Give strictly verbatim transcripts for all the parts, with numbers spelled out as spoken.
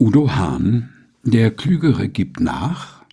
Udo Hahn: Der Klügere gibt nach?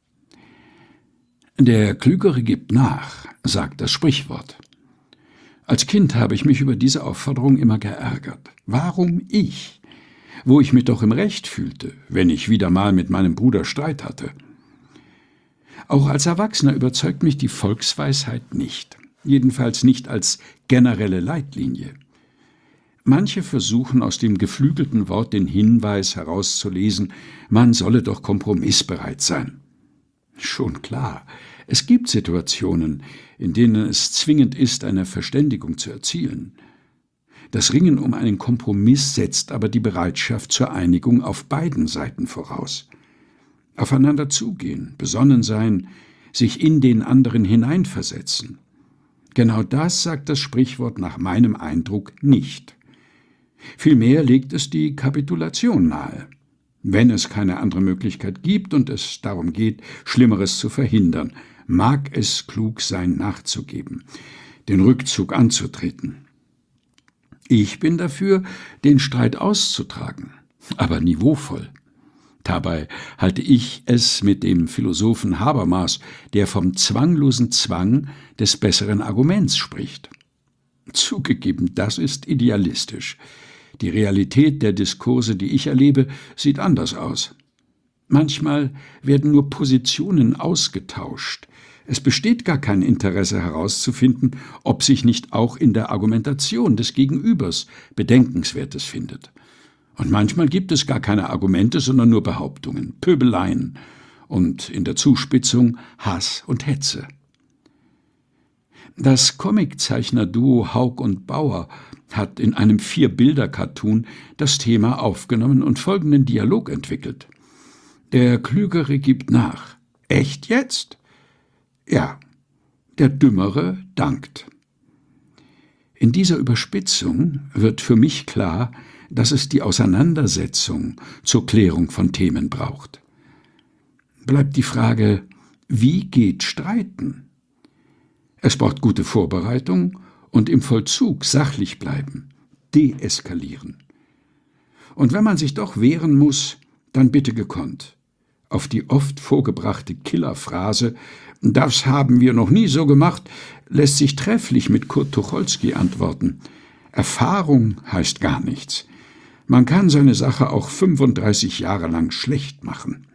Der Klügere gibt nach, sagt das Sprichwort. Als Kind habe ich mich über diese Aufforderung immer geärgert. Warum ich, wo ich mich doch im Recht fühlte, wenn ich wieder mal mit meinem Bruder Streit hatte? Auch als Erwachsener überzeugt mich die Volksweisheit nicht, jedenfalls nicht als generelle Leitlinie. Manche versuchen aus dem geflügelten Wort den Hinweis herauszulesen, man solle doch kompromissbereit sein. Schon klar, es gibt Situationen, in denen es zwingend ist, eine Verständigung zu erzielen. Das Ringen um einen Kompromiss setzt aber die Bereitschaft zur Einigung auf beiden Seiten voraus. Aufeinander zugehen, besonnen sein, sich in den anderen hineinversetzen. Genau das sagt das Sprichwort nach meinem Eindruck nicht. Vielmehr legt es die Kapitulation nahe, wenn es keine andere Möglichkeit gibt und es darum geht, Schlimmeres zu verhindern, mag es klug sein, nachzugeben, den Rückzug anzutreten. Ich bin dafür, den Streit auszutragen, aber niveauvoll. Dabei halte ich es mit dem Philosophen Habermas, der vom zwanglosen Zwang des besseren Arguments spricht. Zugegeben, das ist idealistisch. Die Realität der Diskurse, die ich erlebe, sieht anders aus. Manchmal werden nur Positionen ausgetauscht. Es besteht gar kein Interesse herauszufinden, ob sich nicht auch in der Argumentation des Gegenübers Bedenkenswertes findet. Und manchmal gibt es gar keine Argumente, sondern nur Behauptungen, Pöbeleien und in der Zuspitzung Hass und Hetze. Das Comiczeichner-Duo Hauck und Bauer hat in einem Vier-Bilder-Cartoon das Thema aufgenommen und folgenden Dialog entwickelt. Der Klügere gibt nach. Echt jetzt? Ja. Der Dümmere dankt. In dieser Überspitzung wird für mich klar, dass es die Auseinandersetzung zur Klärung von Themen braucht. Bleibt die Frage, wie geht Streiten? Es braucht gute Vorbereitung und im Vollzug sachlich bleiben, deeskalieren. Und wenn man sich doch wehren muss, dann bitte gekonnt. Auf die oft vorgebrachte Killerphrase »Das haben wir noch nie so gemacht« lässt sich trefflich mit Kurt Tucholsky antworten. Erfahrung heißt gar nichts. Man kann seine Sache auch fünfunddreißig Jahre lang schlecht machen.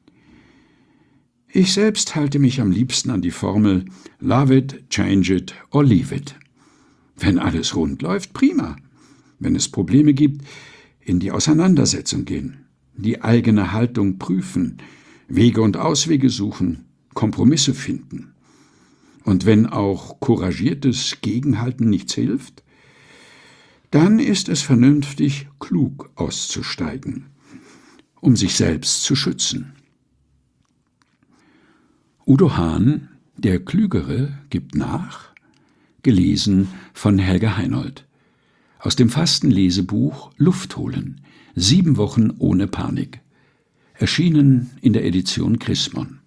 Ich selbst halte mich am liebsten an die Formel »Love it, change it or leave it«. Wenn alles rund läuft, prima. Wenn es Probleme gibt, in die Auseinandersetzung gehen, die eigene Haltung prüfen, Wege und Auswege suchen, Kompromisse finden. Und wenn auch couragiertes Gegenhalten nichts hilft, dann ist es vernünftig, klug auszusteigen, um sich selbst zu schützen. Udo Hahn: Der Klügere gibt nach? Gelesen von Helga Heinold. Aus dem Fastenlesebuch Luft holen. Sieben Wochen ohne Panik. Erschienen in der Edition Chrismon.